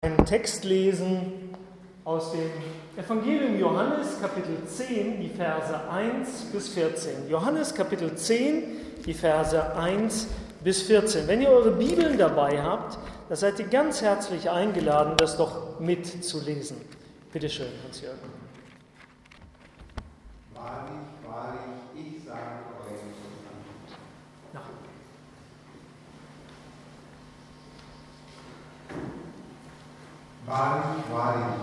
Einen Text lesen aus dem Evangelium Johannes, Kapitel 10, die Verse 1 bis 14. Johannes, Kapitel 10, die Verse 1 bis 14. Wenn ihr eure Bibeln dabei habt, da seid ihr ganz herzlich eingeladen, das doch mitzulesen. Bitte schön, Hans-Jürgen. Wahrlich, wahrlich, ich sage euch. Ja. Wahrlich, wahrlich.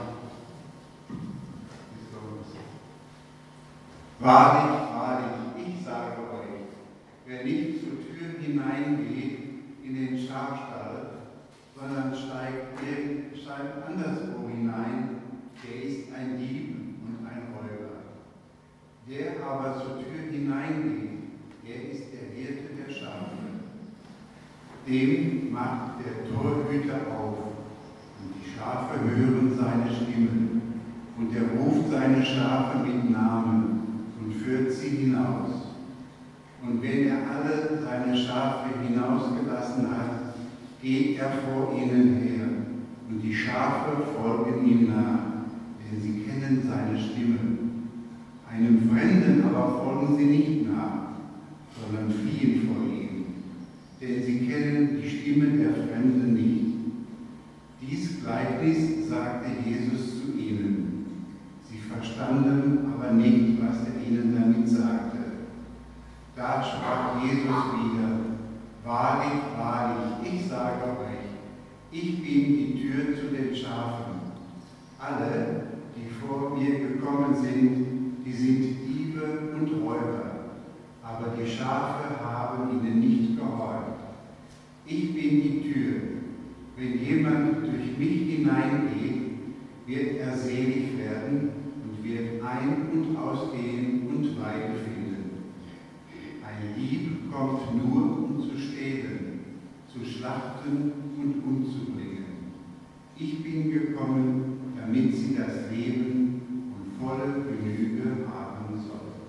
Wahrlich, wahrlich, ich sage euch, wer nicht zur Tür hineingeht in den Schafstall, sondern steigt anderswo hinein, der ist ein Dieb und ein Räuber. Der aber zur Tür hineingeht, der ist der Hirte der Schafe. Dem macht der Torhüter auf, und die Schafe hören seine Stimme, und er ruft seine Schafe mit Namen und führt sie hinaus. Und wenn er alle seine Schafe hinausgelassen hat, geht er vor ihnen her, und die Schafe folgen ihm nach, denn sie kennen seine Stimme. Einem Fremden aber folgen sie nicht nach, sondern fliehen vor ihm, denn sie kennen die Stimme der Fremden nicht. Dies Gleichnis sagte Jesus zu ihnen. Sie verstanden aber nicht, was er ihnen damit sagte. Da sprach Jesus wieder: Wahrlich, wahrlich, ich sage euch, ich bin die Tür zu den Schafen. Alle, die vor mir gekommen sind, die sind Diebe und Räuber, aber die Schafe haben ihnen nicht gehorcht. Ich bin die Tür. Wenn jemand durch mich hineingeht, wird er selig werden und wird ein- und ausgehen und Weide finden. Ein Dieb kommt nur, um zu stehlen, zu schlachten und umzubringen. Ich bin gekommen, damit sie das Leben und volle Genüge haben sollen.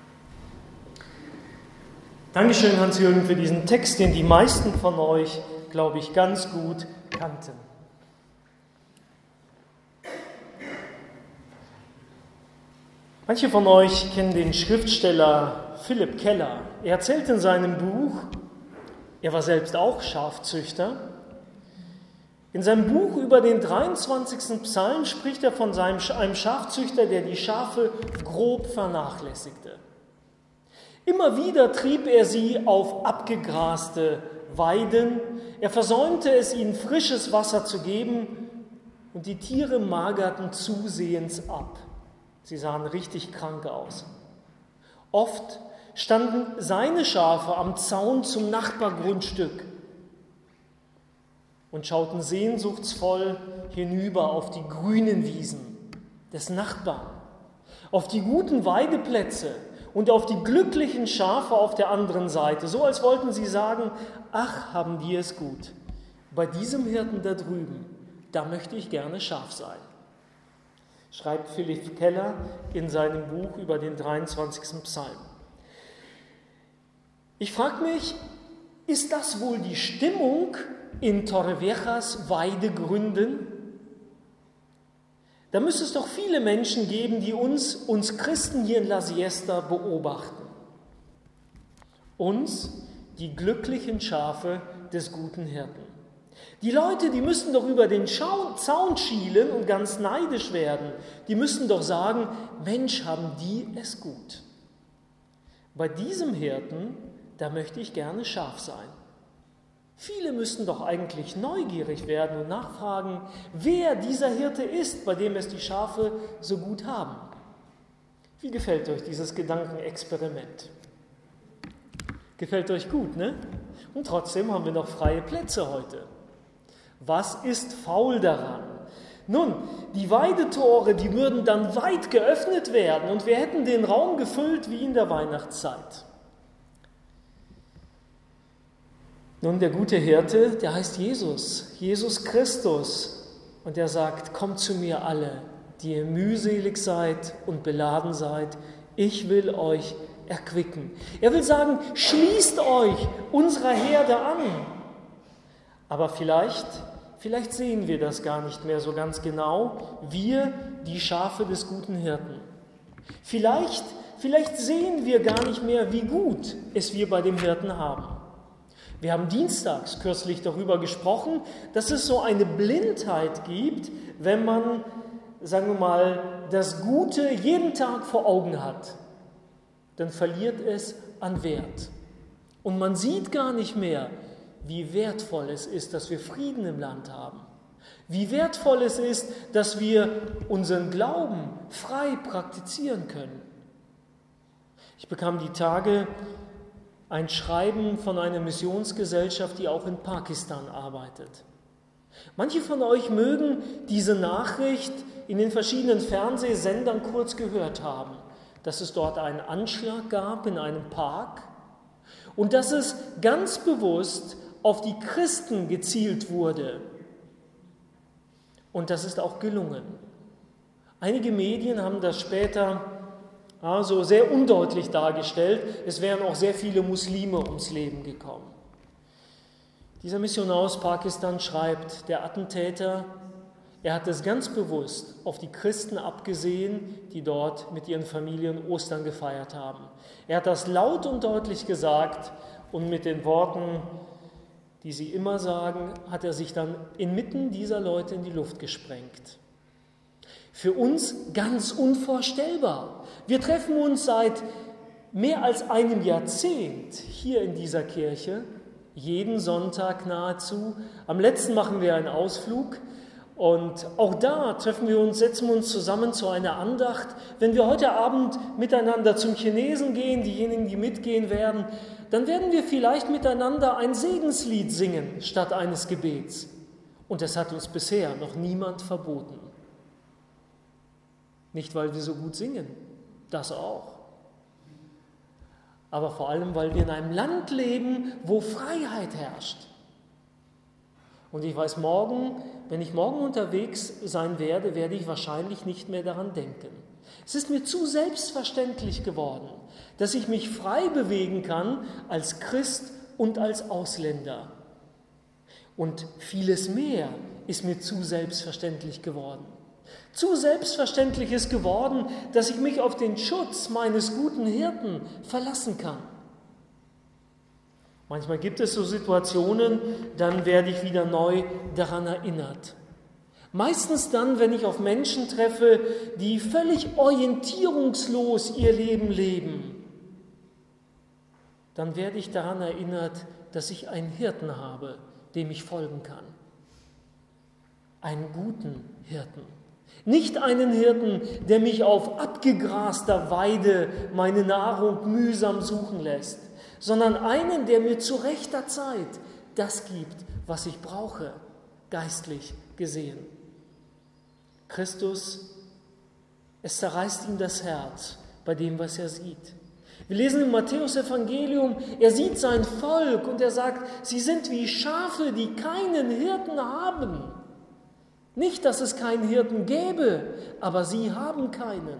Dankeschön, Hans-Jürgen, für diesen Text, den die meisten von euch, glaube ich, ganz gut kannten. Manche von euch kennen den Schriftsteller Philipp Keller. Er erzählt in seinem Buch, er war selbst auch Schafzüchter. In seinem Buch über den 23. Psalm spricht er von einem Schafzüchter, der die Schafe grob vernachlässigte. Immer wieder trieb er sie auf abgegraste Weiden. Er versäumte es, ihnen frisches Wasser zu geben, und die Tiere magerten zusehends ab. Sie sahen richtig krank aus. Oft standen seine Schafe am Zaun zum Nachbargrundstück und schauten sehnsuchtsvoll hinüber auf die grünen Wiesen des Nachbarn, auf die guten Weideplätze und auf die glücklichen Schafe auf der anderen Seite, so als wollten sie sagen: Ach, haben die es gut. Bei diesem Hirten da drüben, da möchte ich gerne Schaf sein. Schreibt Philipp Keller in seinem Buch über den 23. Psalm. Ich frage mich, ist das wohl die Stimmung in Torreviejas Weidegründen? Da müsste es doch viele Menschen geben, die uns Christen hier in La Siesta beobachten. Uns, die glücklichen Schafe des guten Hirten. Die Leute, die müssen doch über den Zaun schielen und ganz neidisch werden. Die müssen doch sagen: Mensch, haben die es gut. Bei diesem Hirten, da möchte ich gerne Schaf sein. Viele müssten doch eigentlich neugierig werden und nachfragen, wer dieser Hirte ist, bei dem es die Schafe so gut haben. Wie gefällt euch dieses Gedankenexperiment? Gefällt euch gut, ne? Und trotzdem haben wir noch freie Plätze heute. Was ist faul daran? Nun, die Weidetore, die würden dann weit geöffnet werden und wir hätten den Raum gefüllt wie in der Weihnachtszeit. Nun, der gute Hirte, der heißt Jesus, Jesus Christus. Und er sagt: Kommt zu mir alle, die ihr mühselig seid und beladen seid. Ich will euch erquicken. Er will sagen: Schließt euch unserer Herde an. Aber vielleicht vielleicht sehen wir das gar nicht mehr so ganz genau, wir, die Schafe des guten Hirten. Vielleicht sehen wir gar nicht mehr, wie gut es wir bei dem Hirten haben. Wir haben dienstags kürzlich darüber gesprochen, dass es so eine Blindheit gibt, wenn man, sagen wir mal, das Gute jeden Tag vor Augen hat. Dann verliert es an Wert. Und man sieht gar nicht mehr, wie wertvoll es ist, dass wir Frieden im Land haben. Wie wertvoll es ist, dass wir unseren Glauben frei praktizieren können. Ich bekam die Tage ein Schreiben von einer Missionsgesellschaft, die auch in Pakistan arbeitet. Manche von euch mögen diese Nachricht in den verschiedenen Fernsehsendern kurz gehört haben, dass es dort einen Anschlag gab in einem Park und dass es ganz bewusst auf die Christen gezielt wurde. Und das ist auch gelungen. Einige Medien haben das später so sehr undeutlich dargestellt. Es wären auch sehr viele Muslime ums Leben gekommen. Dieser Missionar aus Pakistan schreibt, der Attentäter, er hat es ganz bewusst auf die Christen abgesehen, die dort mit ihren Familien Ostern gefeiert haben. Er hat das laut und deutlich gesagt und mit den Worten, die sie immer sagen, hat er sich dann inmitten dieser Leute in die Luft gesprengt. Für uns ganz unvorstellbar. Wir treffen uns seit mehr als einem Jahrzehnt hier in dieser Kirche, jeden Sonntag nahezu. Am letzten machen wir einen Ausflug und auch da setzen wir uns zusammen zu einer Andacht. Wenn wir heute Abend miteinander zum Chinesen gehen, diejenigen, die mitgehen werden, dann werden wir vielleicht miteinander ein Segenslied singen statt eines Gebets. Und das hat uns bisher noch niemand verboten. Nicht, weil wir so gut singen, das auch. Aber vor allem, weil wir in einem Land leben, wo Freiheit herrscht. Und ich weiß, wenn ich morgen unterwegs sein werde, werde ich wahrscheinlich nicht mehr daran denken. Es ist mir zu selbstverständlich geworden, dass ich mich frei bewegen kann als Christ und als Ausländer. Und vieles mehr ist mir zu selbstverständlich geworden. Zu selbstverständlich ist geworden, dass ich mich auf den Schutz meines guten Hirten verlassen kann. Manchmal gibt es so Situationen, dann werde ich wieder neu daran erinnert. Meistens dann, wenn ich auf Menschen treffe, die völlig orientierungslos ihr Leben leben, dann werde ich daran erinnert, dass ich einen Hirten habe, dem ich folgen kann. Einen guten Hirten. Nicht einen Hirten, der mich auf abgegraster Weide meine Nahrung mühsam suchen lässt, sondern einen, der mir zu rechter Zeit das gibt, was ich brauche, geistlich gesehen. Christus, es zerreißt ihm das Herz bei dem, was er sieht. Wir lesen im Matthäus-Evangelium, er sieht sein Volk und er sagt, sie sind wie Schafe, die keinen Hirten haben. Nicht, dass es keinen Hirten gäbe, aber sie haben keinen.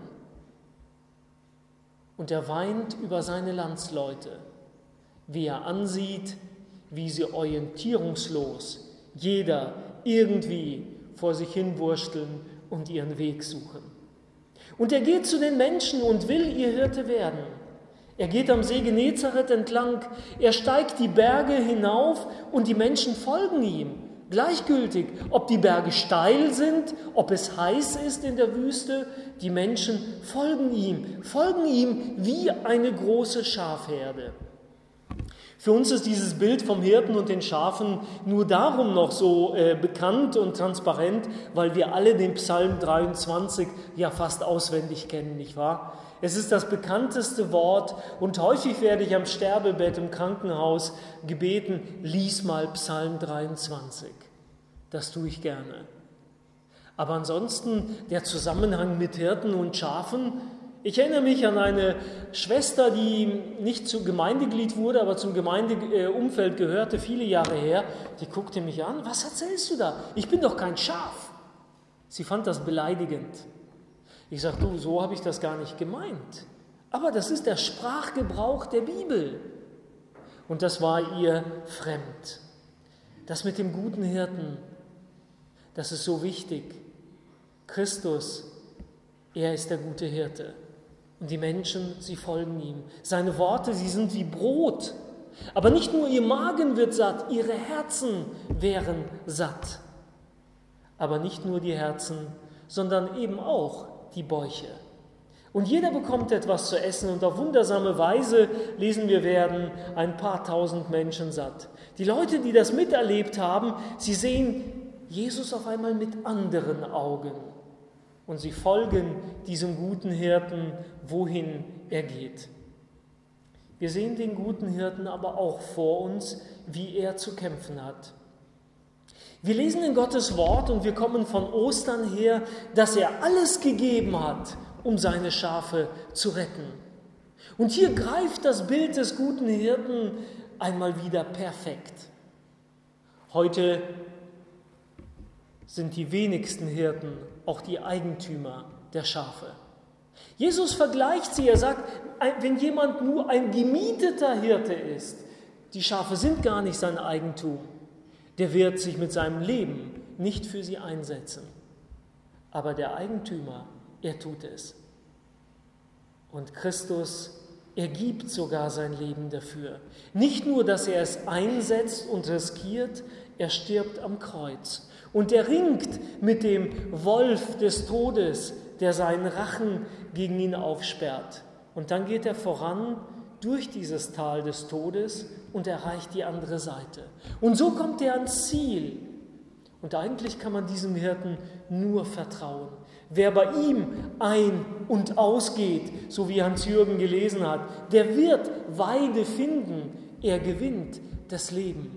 Und er weint über seine Landsleute, wie er ansieht, wie sie orientierungslos, jeder irgendwie vor sich hinwursteln und ihren Weg suchen. Und er geht zu den Menschen und will ihr Hirte werden. Er geht am See Genezareth entlang, er steigt die Berge hinauf und die Menschen folgen ihm. Gleichgültig, ob die Berge steil sind, ob es heiß ist in der Wüste, die Menschen folgen ihm wie eine große Schafherde. Für uns ist dieses Bild vom Hirten und den Schafen nur darum noch so bekannt und transparent, weil wir alle den Psalm 23 ja fast auswendig kennen, nicht wahr? Es ist das bekannteste Wort und häufig werde ich am Sterbebett im Krankenhaus gebeten, lies mal Psalm 23. Das tue ich gerne. Aber ansonsten der Zusammenhang mit Hirten und Schafen. Ich erinnere mich an eine Schwester, die nicht zu Gemeindeglied wurde, aber zum Gemeindeumfeld gehörte, viele Jahre her. Die guckte mich an, was erzählst du da? Ich bin doch kein Schaf. Sie fand das beleidigend. Ich sage, du, so habe ich das gar nicht gemeint. Aber das ist der Sprachgebrauch der Bibel. Und das war ihr fremd. Das mit dem guten Hirten, Das ist so wichtig. Christus, er ist der gute Hirte. Und die Menschen, sie folgen ihm. Seine Worte, sie sind wie Brot. Aber nicht nur ihr Magen wird satt, ihre Herzen wären satt. Aber nicht nur die Herzen, sondern eben auch die Bäuche. Und jeder bekommt etwas zu essen und auf wundersame Weise, lesen wir, werden ein paar tausend Menschen satt. Die Leute, die das miterlebt haben, sie sehen Jesus auf einmal mit anderen Augen und sie folgen diesem guten Hirten, wohin er geht. Wir sehen den guten Hirten aber auch vor uns, wie er zu kämpfen hat. Wir lesen in Gottes Wort und wir kommen von Ostern her, dass er alles gegeben hat, um seine Schafe zu retten. Und hier greift das Bild des guten Hirten einmal wieder perfekt. Heute sind die wenigsten Hirten auch die Eigentümer der Schafe. Jesus vergleicht sie, er sagt, wenn jemand nur ein gemieteter Hirte ist, die Schafe sind gar nicht sein Eigentum, der wird sich mit seinem Leben nicht für sie einsetzen. Aber der Eigentümer, er tut es. Und Christus, er gibt sogar sein Leben dafür. Nicht nur, dass er es einsetzt und riskiert, er stirbt am Kreuz. Und er ringt mit dem Wolf des Todes, der seinen Rachen gegen ihn aufsperrt. Und dann geht er voran durch dieses Tal des Todes und erreicht die andere Seite. Und so kommt er ans Ziel. Und eigentlich kann man diesem Hirten nur vertrauen. Wer bei ihm ein- und ausgeht, so wie Hans-Jürgen gelesen hat, der wird Weide finden. Er gewinnt das Leben.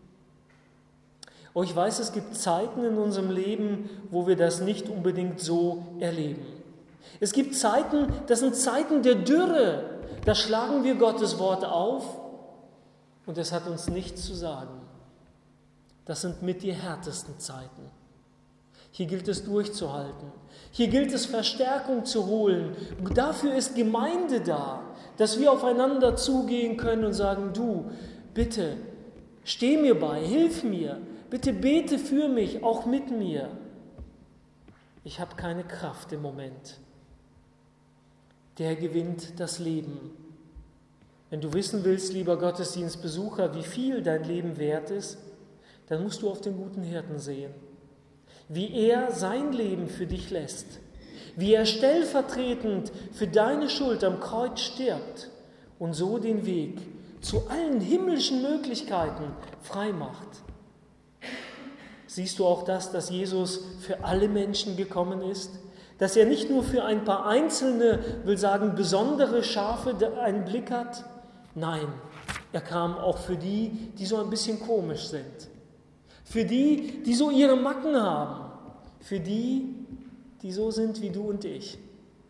Oh, ich weiß, es gibt Zeiten in unserem Leben, wo wir das nicht unbedingt so erleben. Es gibt Zeiten, das sind Zeiten der Dürre. Da schlagen wir Gottes Wort auf und es hat uns nichts zu sagen. Das sind mit die härtesten Zeiten. Hier gilt es durchzuhalten. Hier gilt es Verstärkung zu holen. Dafür ist Gemeinde da, dass wir aufeinander zugehen können und sagen, du, bitte, steh mir bei, hilf mir, bitte bete für mich, auch mit mir. Ich habe keine Kraft im Moment. Der gewinnt das Leben. Wenn du wissen willst, lieber Gottesdienstbesucher, wie viel dein Leben wert ist, dann musst du auf den guten Hirten sehen. Wie er sein Leben für dich lässt. Wie er stellvertretend für deine Schuld am Kreuz stirbt und so den Weg zu allen himmlischen Möglichkeiten frei macht. Siehst du auch das, dass Jesus für alle Menschen gekommen ist? Dass er nicht nur für ein paar einzelne, will sagen, besondere Schafe einen Blick hat? Nein, er kam auch für die, die so ein bisschen komisch sind. Für die, die so ihre Macken haben. Für die, die so sind wie du und ich.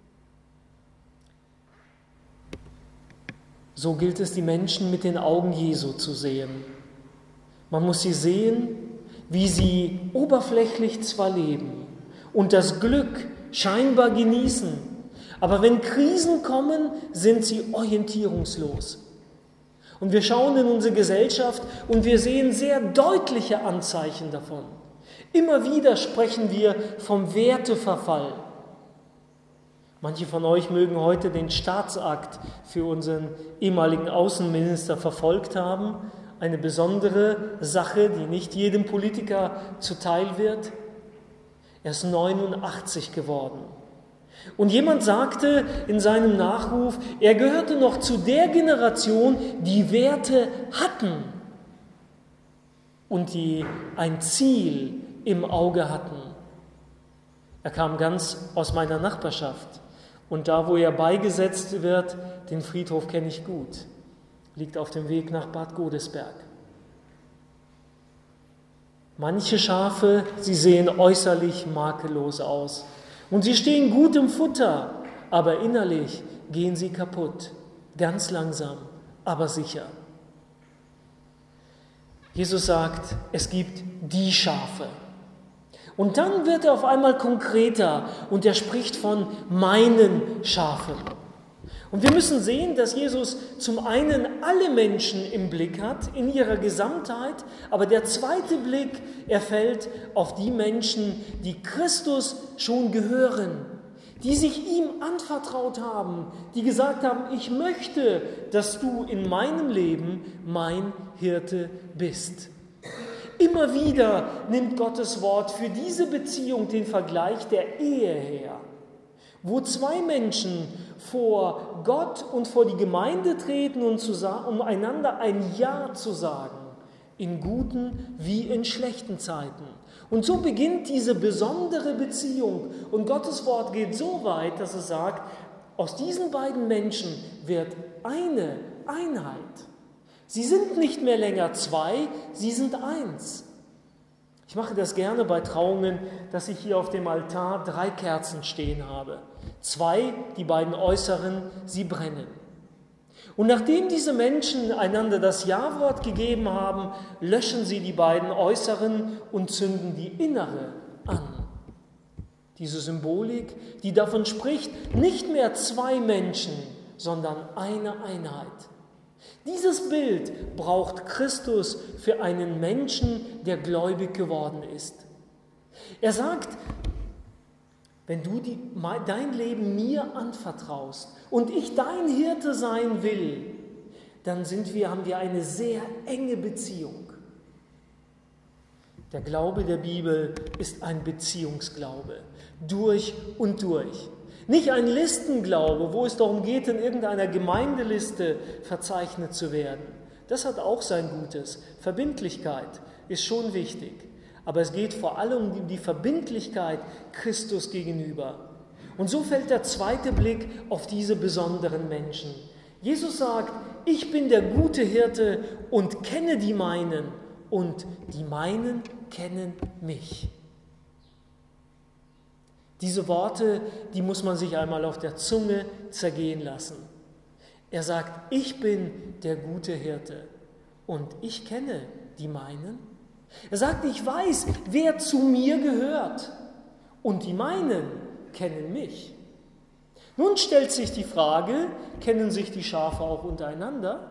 So gilt es, die Menschen mit den Augen Jesu zu sehen. Man muss sie sehen, wie sie oberflächlich zwar leben und das Glück scheinbar genießen, aber wenn Krisen kommen, sind sie orientierungslos. Und wir schauen in unsere Gesellschaft und wir sehen sehr deutliche Anzeichen davon. Immer wieder sprechen wir vom Werteverfall. Manche von euch mögen heute den Staatsakt für unseren ehemaligen Außenminister verfolgt haben. Eine besondere Sache, die nicht jedem Politiker zuteil wird. Er ist 89 geworden. Und jemand sagte in seinem Nachruf, er gehörte noch zu der Generation, die Werte hatten und die ein Ziel im Auge hatten. Er kam ganz aus meiner Nachbarschaft und da, wo er beigesetzt wird, den Friedhof kenne ich gut, liegt auf dem Weg nach Bad Godesberg. Manche Schafe, sie sehen äußerlich makellos aus. Und sie stehen gut im Futter, aber innerlich gehen sie kaputt. Ganz langsam, aber sicher. Jesus sagt, es gibt die Schafe. Und dann wird er auf einmal konkreter und er spricht von meinen Schafen. Und wir müssen sehen, dass Jesus zum einen alle Menschen im Blick hat, in ihrer Gesamtheit, aber der zweite Blick, er fällt auf die Menschen, die Christus schon gehören, die sich ihm anvertraut haben, die gesagt haben, ich möchte, dass du in meinem Leben mein Hirte bist. Immer wieder nimmt Gottes Wort für diese Beziehung den Vergleich der Ehe her, wo zwei Menschen vor Gott und vor die Gemeinde treten, um einander ein Ja zu sagen, in guten wie in schlechten Zeiten. Und so beginnt diese besondere Beziehung. Und Gottes Wort geht so weit, dass es sagt, aus diesen beiden Menschen wird eine Einheit. Sie sind nicht mehr länger zwei, sie sind eins. Ich mache das gerne bei Trauungen, dass ich hier auf dem Altar 3 Kerzen stehen habe. 2, die beiden äußeren, sie brennen. Und nachdem diese Menschen einander das Ja-Wort gegeben haben, löschen sie die beiden äußeren und zünden die innere an. Diese Symbolik, die davon spricht, nicht mehr 2 Menschen, sondern eine Einheit. Dieses Bild braucht Christus für einen Menschen, der gläubig geworden ist. Er sagt, wenn du dein Leben mir anvertraust und ich dein Hirte sein will, dann haben wir eine sehr enge Beziehung. Der Glaube der Bibel ist ein Beziehungsglaube, durch und durch. Nicht ein Listenglaube, wo es darum geht, in irgendeiner Gemeindeliste verzeichnet zu werden. Das hat auch sein Gutes. Verbindlichkeit ist schon wichtig. Aber es geht vor allem um die Verbindlichkeit Christus gegenüber. Und so fällt der zweite Blick auf diese besonderen Menschen. Jesus sagt, ich bin der gute Hirte und kenne die meinen und die meinen kennen mich. Diese Worte, die muss man sich einmal auf der Zunge zergehen lassen. Er sagt, ich bin der gute Hirte und ich kenne die meinen. Er sagt, ich weiß, wer zu mir gehört und die meinen kennen mich. Nun stellt sich die Frage, kennen sich die Schafe auch untereinander?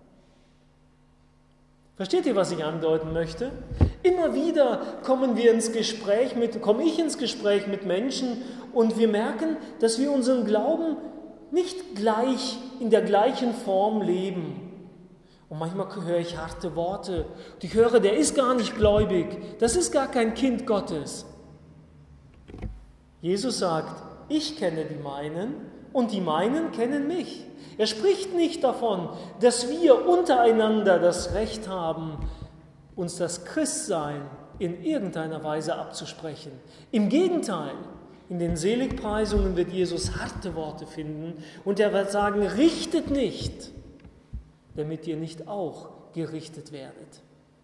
Versteht ihr, was ich andeuten möchte? Immer wieder komme ich ins Gespräch mit Menschen und wir merken, dass wir unseren Glauben nicht gleich in der gleichen Form leben. Und manchmal höre ich harte Worte. Und ich höre, der ist gar nicht gläubig. Das ist gar kein Kind Gottes. Jesus sagt, ich kenne die meinen und die meinen kennen mich. Er spricht nicht davon, dass wir untereinander das Recht haben, uns das Christsein in irgendeiner Weise abzusprechen. Im Gegenteil, in den Seligpreisungen wird Jesus harte Worte finden und er wird sagen, richtet nicht, damit ihr nicht auch gerichtet werdet.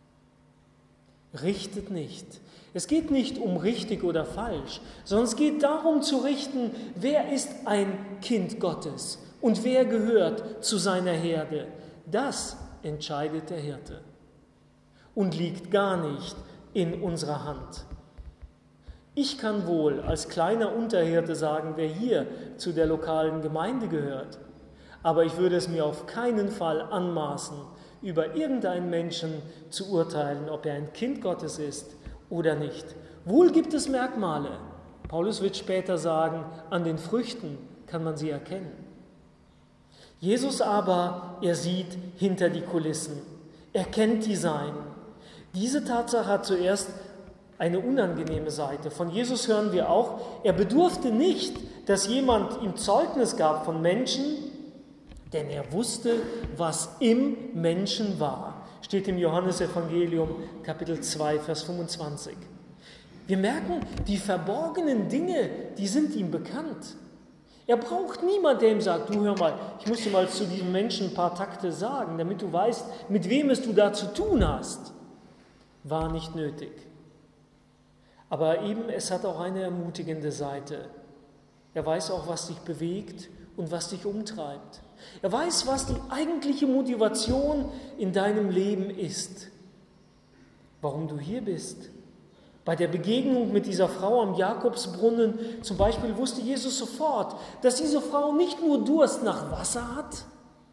Richtet nicht. Es geht nicht um richtig oder falsch, sondern es geht darum zu richten, wer ist ein Kind Gottes und wer gehört zu seiner Herde. Das entscheidet der Hirte und liegt gar nicht in unserer Hand. Ich kann wohl als kleiner Unterhirte sagen, wer hier zu der lokalen Gemeinde gehört, aber ich würde es mir auf keinen Fall anmaßen, über irgendeinen Menschen zu urteilen, ob er ein Kind Gottes ist oder nicht. Wohl gibt es Merkmale. Paulus wird später sagen, an den Früchten kann man sie erkennen. Jesus aber, er sieht hinter die Kulissen. Er kennt die Seinen. Diese Tatsache hat zuerst eine unangenehme Seite. Von Jesus hören wir auch, er bedurfte nicht, dass jemand ihm Zeugnis gab von Menschen, denn er wusste, was im Menschen war. Steht im Johannesevangelium, Kapitel 2, Vers 25. Wir merken, die verborgenen Dinge, die sind ihm bekannt. Er braucht niemanden, der ihm sagt, du hör mal, ich muss dir mal zu diesem Menschen ein paar Takte sagen, damit du weißt, mit wem es du da zu tun hast. War nicht nötig. Aber eben, es hat auch eine ermutigende Seite. Er weiß auch, was dich bewegt und was dich umtreibt. Er weiß, was die eigentliche Motivation in deinem Leben ist. Warum du hier bist. Bei der Begegnung mit dieser Frau am Jakobsbrunnen zum Beispiel wusste Jesus sofort, dass diese Frau nicht nur Durst nach Wasser hat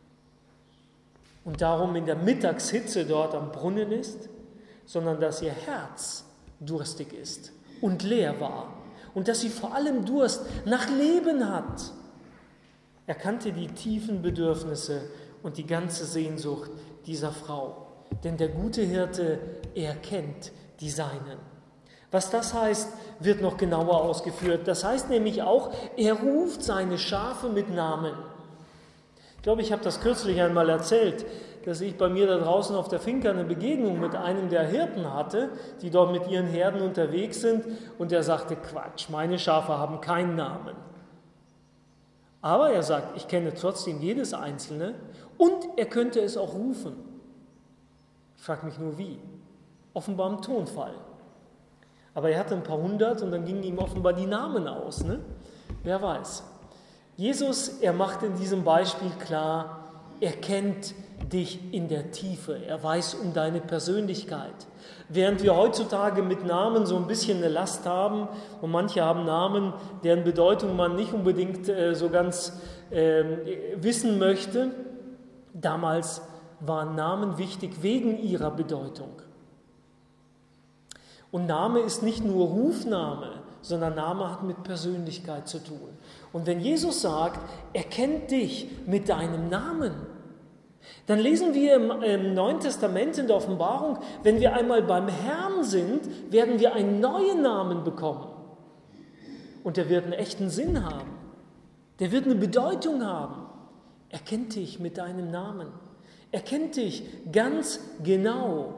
und darum in der Mittagshitze dort am Brunnen ist, sondern dass ihr Herz durstig ist und leer war und dass sie vor allem Durst nach Leben hat. Er kannte die tiefen Bedürfnisse und die ganze Sehnsucht dieser Frau, denn der gute Hirte, er kennt die Seinen. Was das heißt, wird noch genauer ausgeführt. Das heißt nämlich auch, er ruft seine Schafe mit Namen. Ich glaube, ich habe das kürzlich einmal erzählt, dass ich bei mir da draußen auf der Finca eine Begegnung mit einem der Hirten hatte, die dort mit ihren Herden unterwegs sind, und er sagte, Quatsch, meine Schafe haben keinen Namen. Aber er sagt, ich kenne trotzdem jedes Einzelne und er könnte es auch rufen. Ich frage mich nur, wie? Offenbar im Tonfall. Aber er hatte ein paar hundert und dann gingen ihm offenbar die Namen aus. Ne? Wer weiß. Jesus, er macht in diesem Beispiel klar, er kennt dich in der Tiefe. Er weiß um deine Persönlichkeit. Während wir heutzutage mit Namen so ein bisschen eine Last haben und manche haben Namen, deren Bedeutung man nicht unbedingt so ganz wissen möchte, damals waren Namen wichtig wegen ihrer Bedeutung. Und Name ist nicht nur Rufname, sondern Name hat mit Persönlichkeit zu tun. Und wenn Jesus sagt, er kennt dich mit deinem Namen, dann lesen wir im Neuen Testament in der Offenbarung, wenn wir einmal beim Herrn sind, werden wir einen neuen Namen bekommen. Und der wird einen echten Sinn haben. Der wird eine Bedeutung haben. Er kennt dich mit deinem Namen. Er kennt dich ganz genau.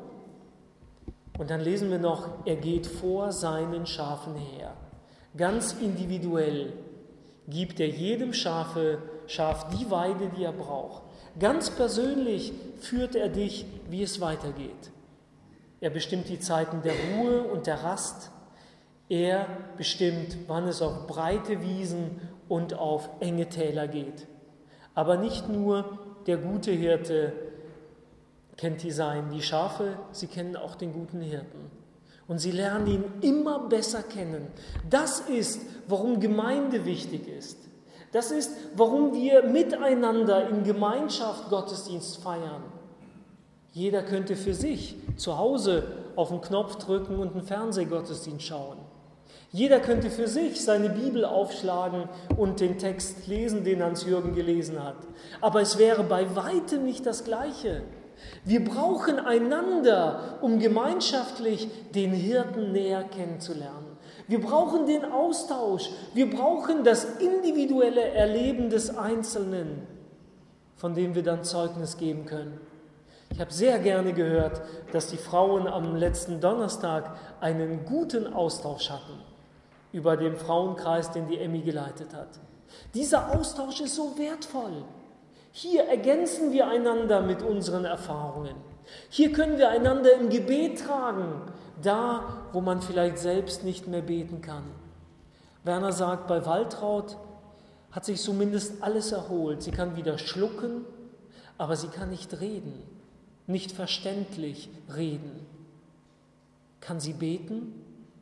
Und dann lesen wir noch, er geht vor seinen Schafen her. Ganz individuell gibt er jedem Schaf die Weide, die er braucht. Ganz persönlich führt er dich, wie es weitergeht. Er bestimmt die Zeiten der Ruhe und der Rast. Er bestimmt, wann es auf breite Wiesen und auf enge Täler geht. Aber nicht nur der gute Hirte kennt die Seinen. Die Schafe, sie kennen auch den guten Hirten. Und sie lernen ihn immer besser kennen. Das ist, warum Gemeinde wichtig ist. Das ist, warum wir miteinander in Gemeinschaft Gottesdienst feiern. Jeder könnte für sich zu Hause auf den Knopf drücken und einen Fernsehgottesdienst schauen. Jeder könnte für sich seine Bibel aufschlagen und den Text lesen, den Hans-Jürgen gelesen hat. Aber es wäre bei weitem nicht das Gleiche. Wir brauchen einander, um gemeinschaftlich den Hirten näher kennenzulernen. Wir brauchen den Austausch. Wir brauchen das individuelle Erleben des Einzelnen, von dem wir dann Zeugnis geben können. Ich habe sehr gerne gehört, dass die Frauen am letzten Donnerstag einen guten Austausch hatten über den Frauenkreis, den die Emmy geleitet hat. Dieser Austausch ist so wertvoll. Hier ergänzen wir einander mit unseren Erfahrungen. Hier können wir einander im Gebet tragen, da, wo man vielleicht selbst nicht mehr beten kann. Werner sagt, bei Waltraud hat sich zumindest alles erholt. Sie kann wieder schlucken, aber sie kann nicht reden, nicht verständlich reden. Kann sie beten?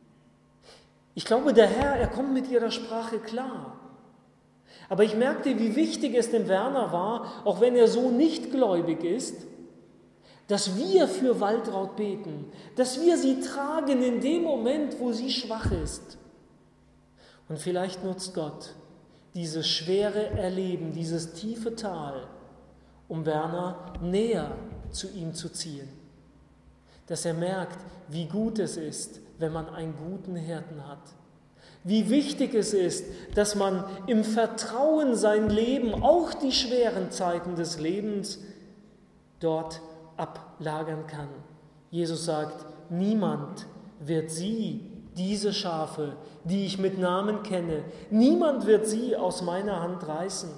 Ich glaube, der Herr, er kommt mit ihrer Sprache klar. Aber ich merkte, wie wichtig es dem Werner war, auch wenn er so nicht gläubig ist, dass wir für Waltraud beten, dass wir sie tragen in dem Moment, wo sie schwach ist. Und vielleicht nutzt Gott dieses schwere Erleben, dieses tiefe Tal, um Werner näher zu ihm zu ziehen. Dass er merkt, wie gut es ist, wenn man einen guten Hirten hat. Wie wichtig es ist, dass man im Vertrauen sein Leben, auch die schweren Zeiten des Lebens, dort ablagern kann. Jesus sagt, niemand wird diese Schafe, die ich mit Namen kenne, niemand wird sie aus meiner Hand reißen.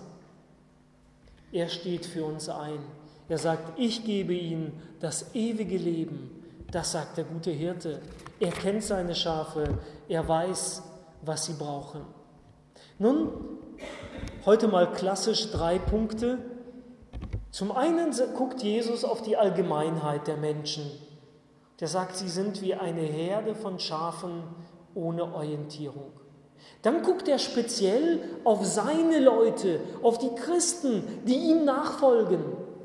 Er steht für uns ein. Er sagt, ich gebe ihnen das ewige Leben. Das sagt der gute Hirte. Er kennt seine Schafe. Er weiß, was sie brauchen. Nun, heute mal klassisch 3 Punkte. Zum einen guckt Jesus auf die Allgemeinheit der Menschen der sagt, sie sind wie eine Herde von Schafen ohne Orientierung. Dann guckt er speziell auf seine Leute, auf die Christen, die ihm nachfolgen.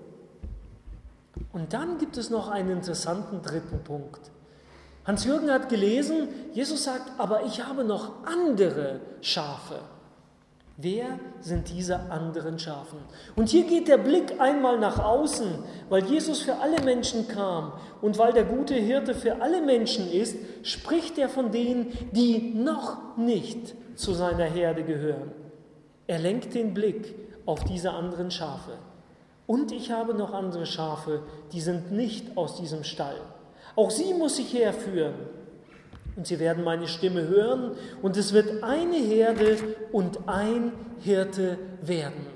Und dann gibt es noch einen interessanten dritten Punkt. Hans-Jürgen hat gelesen, Jesus sagt, aber ich habe noch andere Schafe. Wer sind diese anderen Schafen? Und hier geht der Blick einmal nach außen, weil Jesus für alle Menschen kam und weil der gute Hirte für alle Menschen ist, spricht er von denen, die noch nicht zu seiner Herde gehören. Er lenkt den Blick auf diese anderen Schafe. Und ich habe noch andere Schafe, die sind nicht aus diesem Stall. Auch sie muss ich herführen. Und sie werden meine Stimme hören und es wird eine Herde und ein Hirte werden.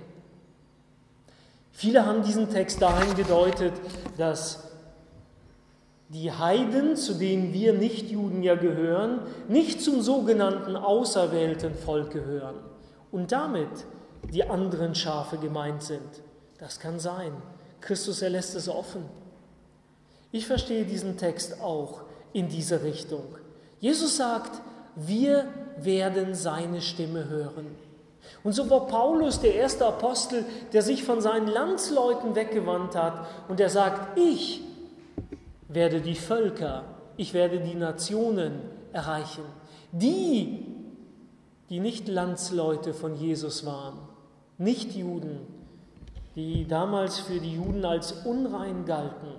Viele haben diesen Text dahin gedeutet, dass die Heiden, zu denen wir Nichtjuden ja gehören, nicht zum sogenannten auserwählten Volk gehören und damit die anderen Schafe gemeint sind. Das kann sein. Christus erlässt es offen. Ich verstehe diesen Text auch in diese Richtung. Jesus sagt, wir werden seine Stimme hören. Und so war Paulus der erste Apostel, der sich von seinen Landsleuten weggewandt hat und der sagt, ich werde die Völker, ich werde die Nationen erreichen. Die nicht Landsleute von Jesus waren, nicht Juden, die damals für die Juden als unrein galten.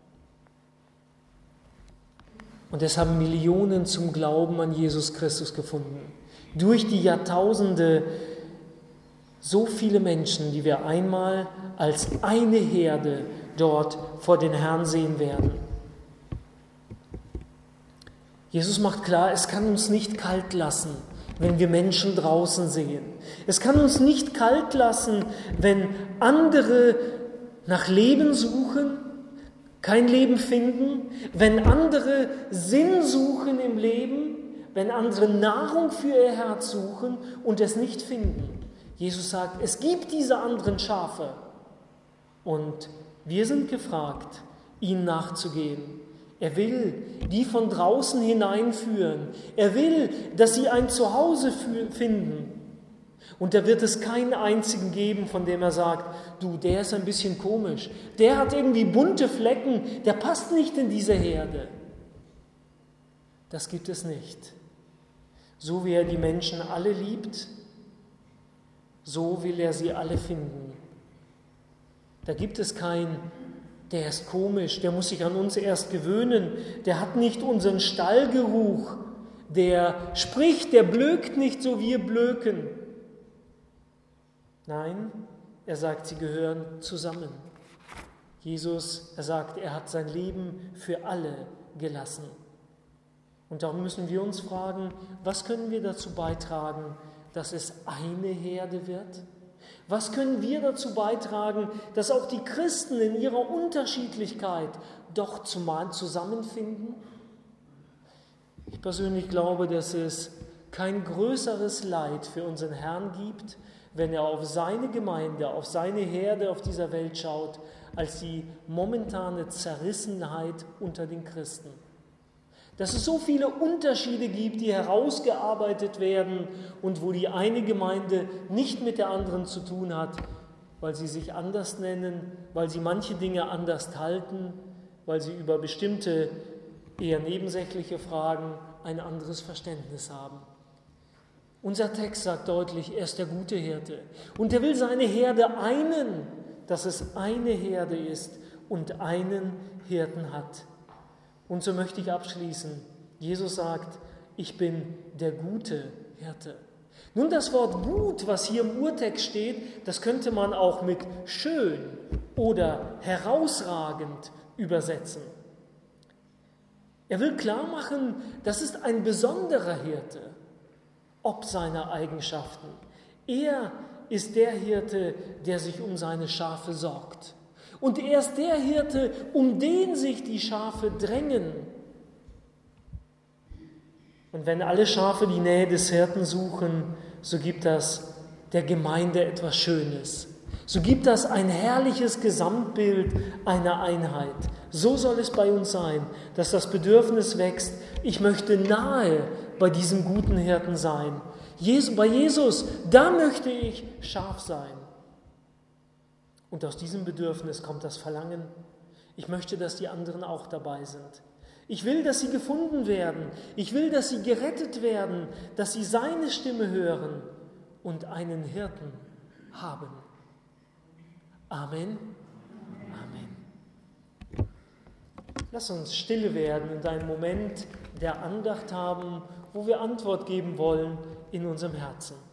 Und es haben Millionen zum Glauben an Jesus Christus gefunden. Durch die Jahrtausende so viele Menschen, die wir einmal als eine Herde dort vor den Herrn sehen werden. Jesus macht klar, es kann uns nicht kalt lassen, wenn wir Menschen draußen sehen. Es kann uns nicht kalt lassen, wenn andere nach Leben suchen, kein Leben finden, wenn andere Sinn suchen im Leben, wenn andere Nahrung für ihr Herz suchen und es nicht finden. Jesus sagt, es gibt diese anderen Schafe und wir sind gefragt, ihnen nachzugehen. Er will die von draußen hineinführen. Er will, dass sie ein Zuhause finden. Und da wird es keinen einzigen geben, von dem er sagt, du, der ist ein bisschen komisch, der hat irgendwie bunte Flecken, der passt nicht in diese Herde. Das gibt es nicht. So wie er die Menschen alle liebt, so will er sie alle finden. Da gibt es keinen, der ist komisch, der muss sich an uns erst gewöhnen, der hat nicht unseren Stallgeruch, der spricht, der blökt nicht, so wie wir blöken. Nein, er sagt, sie gehören zusammen. Jesus, er sagt, er hat sein Leben für alle gelassen. Und darum müssen wir uns fragen, was können wir dazu beitragen, dass es eine Herde wird? Was können wir dazu beitragen, dass auch die Christen in ihrer Unterschiedlichkeit doch zusammenfinden? Ich persönlich glaube, dass es kein größeres Leid für unseren Herrn gibt, wenn er auf seine Gemeinde, auf seine Herde auf dieser Welt schaut, als die momentane Zerrissenheit unter den Christen. Dass es so viele Unterschiede gibt, die herausgearbeitet werden und wo die eine Gemeinde nicht mit der anderen zu tun hat, weil sie sich anders nennen, weil sie manche Dinge anders halten, weil sie über bestimmte eher nebensächliche Fragen ein anderes Verständnis haben. Unser Text sagt deutlich, er ist der gute Hirte und er will seine Herde einen, dass es eine Herde ist und einen Hirten hat. Und so möchte ich abschließen. Jesus sagt, ich bin der gute Hirte. Nun, das Wort gut, was hier im Urtext steht, das könnte man auch mit schön oder herausragend übersetzen. Er will klar machen, das ist ein besonderer Hirte, ob seiner Eigenschaften. Er ist der Hirte, der sich um seine Schafe sorgt. Und er ist der Hirte, um den sich die Schafe drängen. Und wenn alle Schafe die Nähe des Hirten suchen, so gibt das der Gemeinde etwas Schönes. So gibt das ein herrliches Gesamtbild einer Einheit. So soll es bei uns sein, dass das Bedürfnis wächst, ich möchte nahe bei diesem guten Hirten sein. Bei Jesus, da möchte ich Schaf sein. Und aus diesem Bedürfnis kommt das Verlangen, ich möchte, dass die anderen auch dabei sind. Ich will, dass sie gefunden werden. Ich will, dass sie gerettet werden, dass sie seine Stimme hören und einen Hirten haben. Amen. Amen. Lass uns stille werden und einen Moment der Andacht haben, wo wir Antwort geben wollen in unserem Herzen.